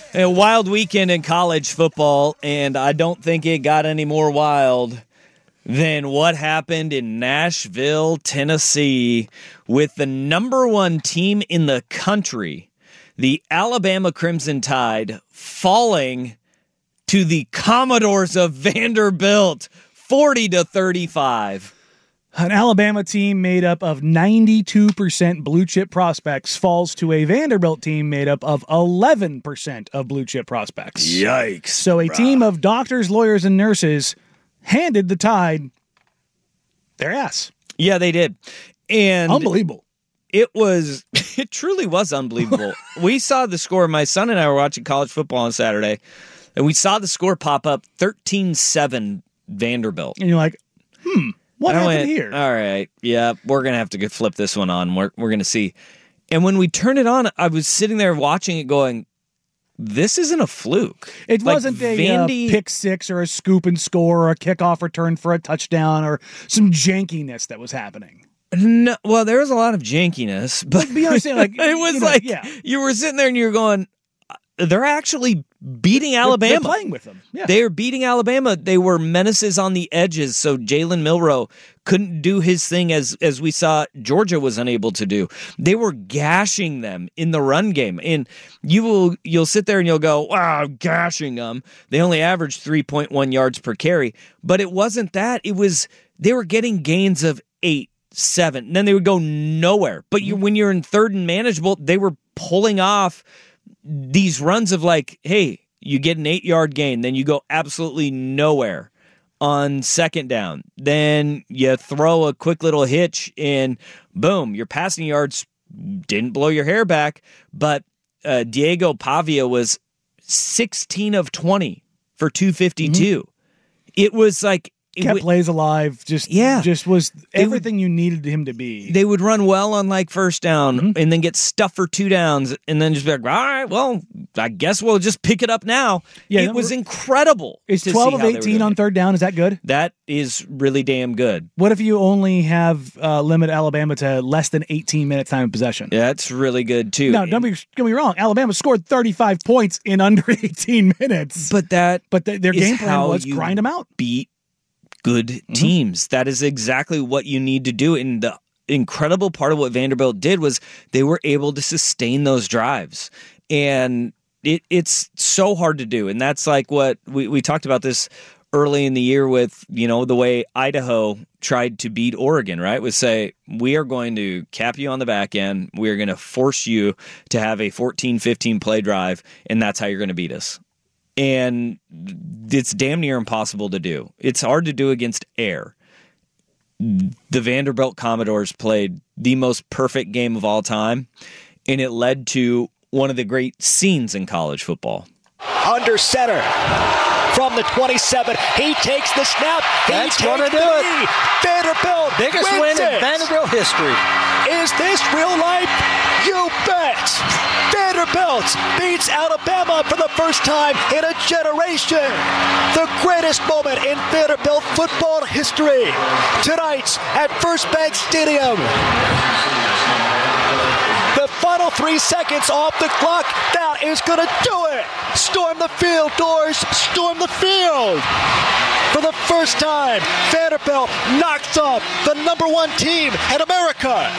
A wild weekend in college football, and I don't think it got any more wild than what happened in Nashville, Tennessee, with the number one team in the country, the Alabama Crimson Tide, falling to the Commodores of Vanderbilt, 40-35. An Alabama team made up of 92% blue-chip prospects falls to a Vanderbilt team made up of 11% of blue-chip prospects. Yikes. So a team of doctors, lawyers, and nurses handed the Tide their ass. Yeah, they did. And unbelievable. It truly was unbelievable. We saw the score. My son and I were watching college football on Saturday, and we saw the score pop up 13-7 Vanderbilt. And you're like, what happened here? All right, yeah, we're going to have to flip this one on. We're going to see. And when we turned it on, I was sitting there watching it going, this isn't a fluke. It wasn't a pick six or a scoop and score or a kickoff return for a touchdown or some jankiness that was happening. No, well, there was a lot of jankiness. But be honest, like, it was you were sitting there and you were going, they're actually beating Alabama. They're playing with them. Yeah. They are beating Alabama. They were menaces on the edges, so Jalen Milroe couldn't do his thing as we saw Georgia was unable to do. They were gashing them in the run game. And you'll sit there and you'll go, wow, gashing them. They only averaged 3.1 yards per carry. But it wasn't that. It was they were getting gains of 8, 7. And then they would go nowhere. But when you're in third and manageable, they were pulling off these runs of like, hey, you get an 8-yard gain, then you go absolutely nowhere on second down. Then you throw a quick little hitch and boom, your passing yards didn't blow your hair back. But Diego Pavia was 16 of 20 for 252. It was like, kept plays alive, just was everything you needed him to be. They would run well on like first down and then get stuffed for 2 downs and then just be like, all right, well, I guess we'll just pick it up now. Yeah, it was incredible. Is 12 of 18 on third down, is that good? That is really damn good. What if you only have limit Alabama to less than 18 minutes time of possession? Yeah, that's really good too. Now, don't get me wrong, Alabama scored 35 points in under 18 minutes. But their game plan was grind them out. Beat good teams. That is exactly what you need to do. And the incredible part of what Vanderbilt did was they were able to sustain those drives. And it's so hard to do. And that's like what we talked about this early in the year with, the way Idaho tried to beat Oregon, right? Was say, we are going to cap you on the back end. We are going to force you to have a 14, 15 play drive. And that's how you're going to beat us. And it's damn near impossible to do. It's hard to do against air. The Vanderbilt Commodores played the most perfect game of all time, and it led to one of the great scenes in college football. Under center from the 27. He takes the snap. That's going to do it. Vanderbilt biggest win in Vanderbilt history. Is this real life? You bet. Vanderbilt beats Alabama for the first time in a generation. The greatest moment in Vanderbilt football history. Tonight at First Bank Stadium. The final 3 seconds off the clock. That is going to do it. Storm the field, doors. Storm the field. For the first time, Vanderbilt knocks off the number one team in America.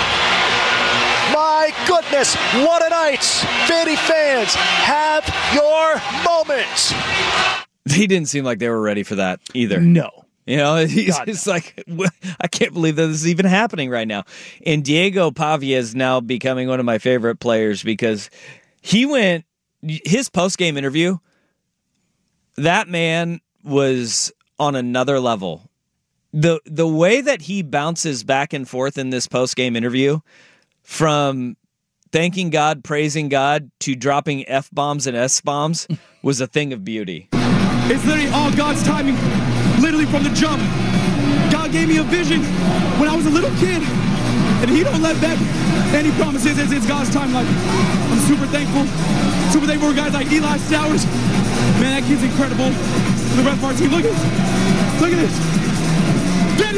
My goodness, what a night. Vandy fans, have your moment. They didn't seem like they were ready for that either. No. He's like, I can't believe that this is even happening right now. And Diego Pavia is now becoming one of my favorite players because his post-game interview, that man was on another level. The way that he bounces back and forth in this post-game interview, from thanking God, praising God, to dropping F-bombs and S-bombs, was a thing of beauty. It's literally all God's timing. Literally from the jump, God gave me a vision when I was a little kid, and He don't let that. And He promises it's God's time. Like, I'm super thankful for guys like Eli Stowers. Man, that kid's incredible. For the rest of our team, look at this. Danny,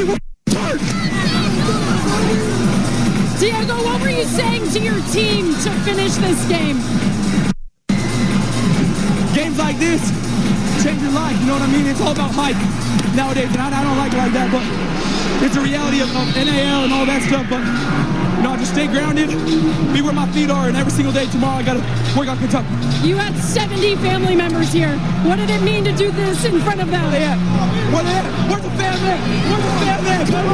Diego, what were you saying to your team to finish this game? moves like this change your life. You know what I mean? It's all about hype nowadays, and I don't like it like that, but it's a reality of NAL and all that stuff. But I just stay grounded, be where my feet are, and every single day tomorrow I got to work on Kentucky. You had 70 family members here. What did it mean to do this in front of them? Where they at? Where they at? Where's the family? Where's the family? Come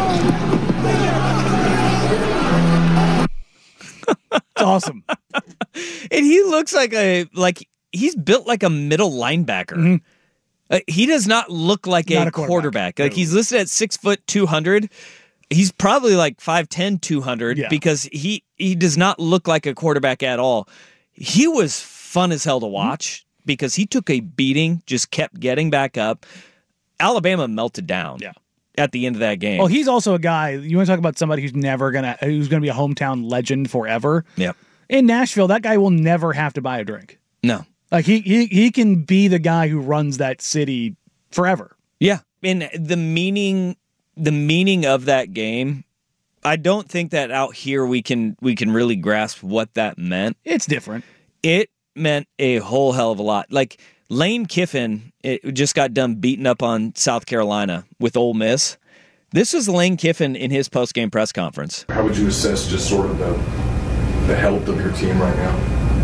on. It's awesome. And he looks like he's built like a middle linebacker. Mm-hmm. He does not look like a quarterback. Like he's listed at 6 foot 200. He's probably like 5'10", 200 because he does not look like a quarterback at all. He was fun as hell to watch because he took a beating, just kept getting back up. Alabama melted down at the end of that game. Oh, he's also a guy, you want to talk about somebody who's gonna be a hometown legend forever. Yeah. In Nashville, that guy will never have to buy a drink. No. Like he can be the guy who runs that city forever. Yeah. And the meaning of that game, I don't think that out here we can really grasp what that meant. It's different. It meant a whole hell of a lot. Like Lane Kiffin just got done beating up on South Carolina with Ole Miss. This was Lane Kiffin in his post-game press conference. How would you assess just sort of the health of your team right now?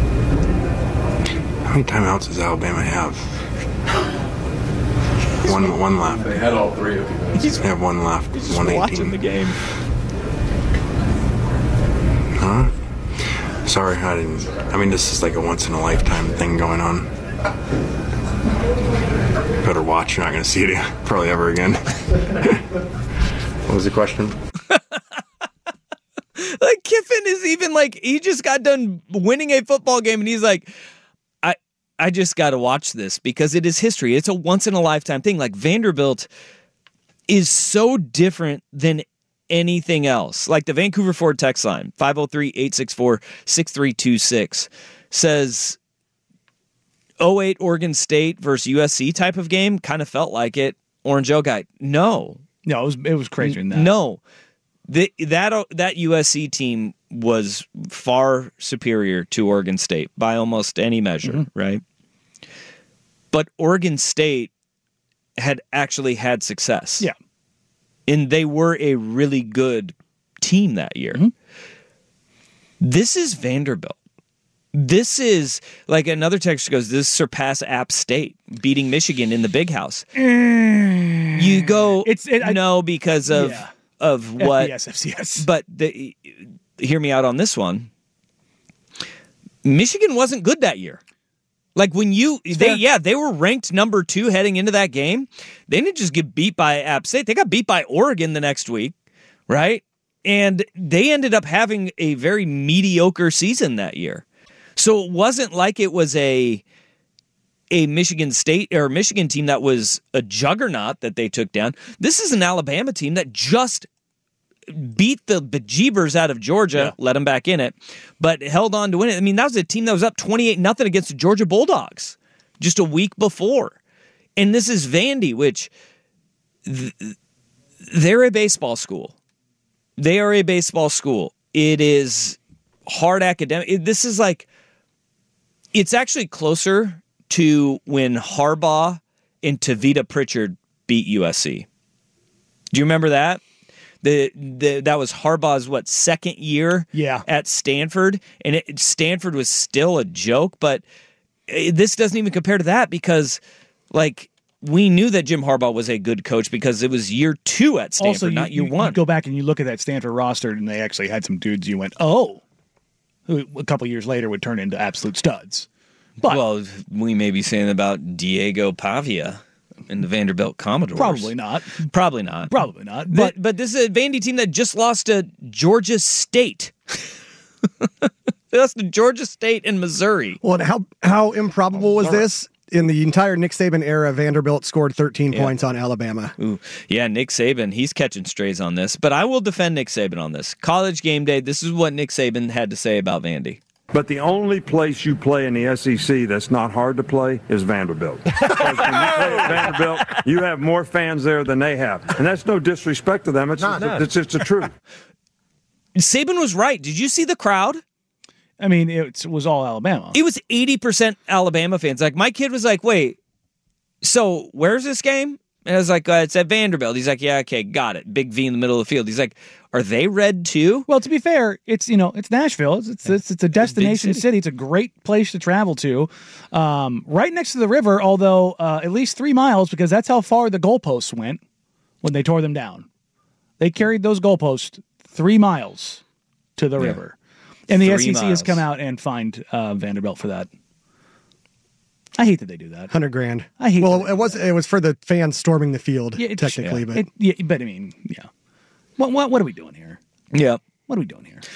How many timeouts does Alabama have? One left. They had all three of you. They have one left. He's just 118. watching the game. Huh? Sorry, this is like a once-in-a-lifetime thing going on. Better watch. You're not going to see it probably ever again. What was the question? Like Kiffin is even like, he just got done winning a football game and he's like, I just got to watch this because it is history. It's a once-in-a-lifetime thing. Like Vanderbilt is so different than anything else. Like the Vancouver Ford text line, 503-864-6326, says 08 Oregon State versus USC type of game. Kind of felt like it. Orange O guy. No, it was crazier than that. No. That USC team was far superior to Oregon State by almost any measure, right? But Oregon State had actually had success. Yeah. And they were a really good team that year. Mm-hmm. This is Vanderbilt. This is, like another text goes, this surpass App State beating Michigan in the Big House. You go, no, because of what? FCS. But hear me out on this one. Michigan wasn't good that year. Like when they were ranked number 2 heading into that game. They didn't just get beat by App State. They got beat by Oregon the next week, right? And they ended up having a very mediocre season that year. So it wasn't like it was a Michigan State or Michigan team that was a juggernaut that they took down. This is an Alabama team that just beat the bejeebers out of Georgia, let them back in it, but held on to win it. I mean, that was a team that was up 28-0 against the Georgia Bulldogs just a week before. And this is Vandy, which they're a baseball school. They are a baseball school. It is hard academic. This is like, it's actually closer to when Harbaugh and Tavita Pritchard beat USC. Do you remember that? That was Harbaugh's second year at Stanford, and Stanford was still a joke, but this doesn't even compare to that because we knew that Jim Harbaugh was a good coach because it was year 2 at Stanford, also, not year 1. You go back and you look at that Stanford roster, and they actually had some dudes you went, who a couple years later would turn into absolute studs. But, well, we may be saying about Diego Pavia and the Vanderbilt Commodores. Probably not. But this is a Vandy team that just lost to Georgia State. They lost to Georgia State and Missouri. Well, and how improbable was this? In the entire Nick Saban era, Vanderbilt scored 13 points on Alabama. Ooh. Yeah, Nick Saban, he's catching strays on this. But I will defend Nick Saban on this. College game day, this is what Nick Saban had to say about Vandy. But the only place you play in the SEC that's not hard to play is Vanderbilt. Because when you play at Vanderbilt, you have more fans there than they have. And that's no disrespect to them. It's just the truth. Saban was right. Did you see the crowd? I mean, it was all Alabama. It was 80% Alabama fans. Like, my kid was like, wait, so where's this game? And I was like, it's at Vanderbilt. He's like, yeah, okay, got it. Big V in the middle of the field. He's like, are they red too? Well, to be fair, it's Nashville. It's a destination city. It's a great place to travel to. Right next to the river, although at least 3 miles, because that's how far the goalposts went when they tore them down. They carried those goalposts 3 miles to the river. And the SEC has come out and fined Vanderbilt for that. I hate that they do that. $100,000. I hate. Well, it was for the fans storming the field, technically, but but I mean, yeah. What are we doing here? Yeah. What are we doing here?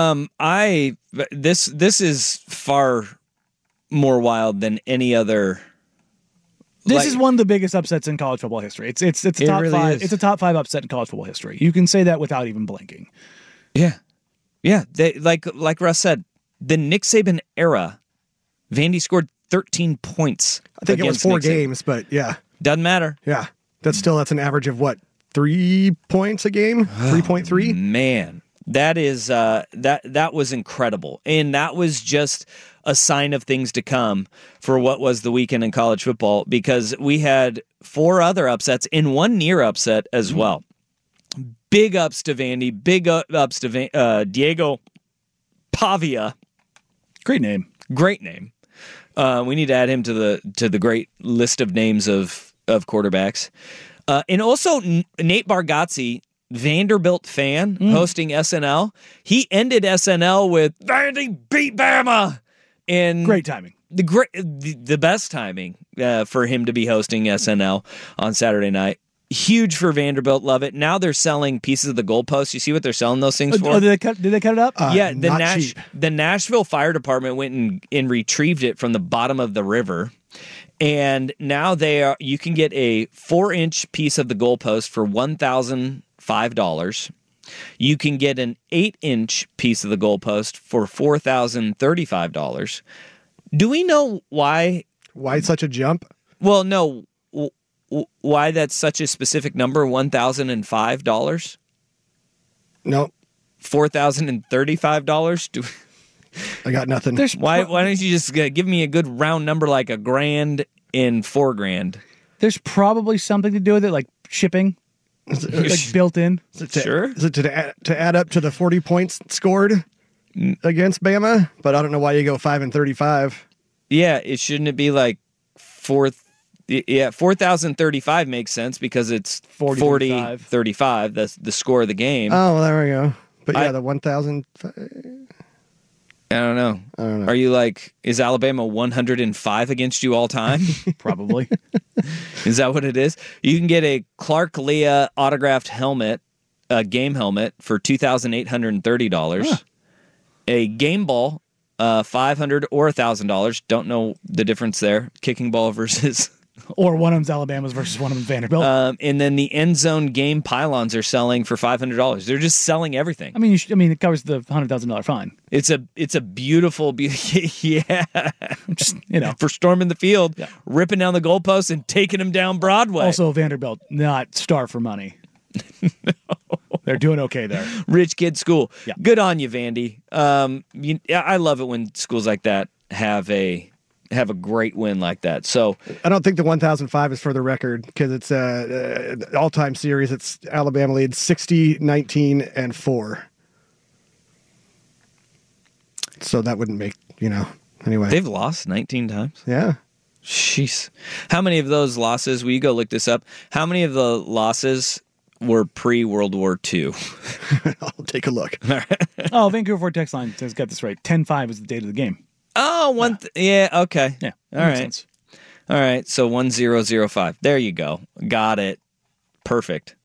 This is far more wild than any other. This is one of the biggest upsets in college football history. It's a top really 5. is. It's a top 5 upset in college football history. You can say that without even blinking. Yeah. Yeah. They, like Russ said, the Nick Saban era, Vandy scored 13 points. I think it was against 4 Nick Saban. games, but yeah. Doesn't matter. Yeah. That's an average of what? 3 points a game? 3.3? Man, that is that was incredible. And that was just a sign of things to come for what was the weekend in college football, because we had 4 other upsets and 1 near upset as well. Big ups to Vandy, big ups to Diego Pavia. Great name. Great name. We need to add him to the great list of names of quarterbacks. And also Nate Bargatze, Vanderbilt fan, hosting SNL. He ended SNL with Vandy beat Bama. And great timing. The best timing for him to be hosting SNL on Saturday night. Huge for Vanderbilt. Love it. Now they're selling pieces of the goalpost. You see what they're selling those things for? Oh, did they cut it up? Yeah, cheap. The Nashville Fire Department went and retrieved it from the bottom of the river. And now you can get a 4-inch piece of the goalpost for $1,005. You can get an 8-inch piece of the goalpost for $4,035. Do we know why? Why such a jump? Well, no. Why that's such a specific number, $1,005? No. $4,035? I got nothing. Why don't you just give me a good round number like $1,000 and $4,000? There's probably something to do with it, like shipping, like built in. Sure. Is it to add up to the 40 points scored against Bama? But I don't know why you go 5 and 35. Yeah, shouldn't it be like 4,035 makes sense because it's 40-35. That's the score of the game. Oh, well, there we go. But yeah, the 1,000. I don't know. Are you like, is Alabama 105 against you all time? Probably. Is that what it is? You can get a Clark Leah autographed helmet, a game helmet, for $2,830. Huh. A game ball, $500 or $1,000. Don't know the difference there. Kicking ball versus... Or one of them's Alabama's versus one of them's Vanderbilt. And then the end zone game pylons are selling for $500. They're just selling everything. I mean, it covers the $100,000 fine. It's a beautiful, yeah. Just, for storming the field, ripping down the goalposts and taking them down Broadway. Also, Vanderbilt, not starved for money. No. They're doing okay there. Rich kid school. Yeah. Good on you, Vandy. I love it when schools like that have a great win like that. So I don't think the 1,005 is for the record because it's all-time series. It's Alabama leads 60, 19, and 4. So that wouldn't make, anyway. They've lost 19 times? Yeah. Jeez. How many of those losses, will you go look this up? How many of the losses were pre-World War II? I'll take a look. Vancouver Ford text line has got this right. 10-5 is the date of the game. Oh, okay. Yeah. All right. All right. So 1005. There you go. Got it. Perfect.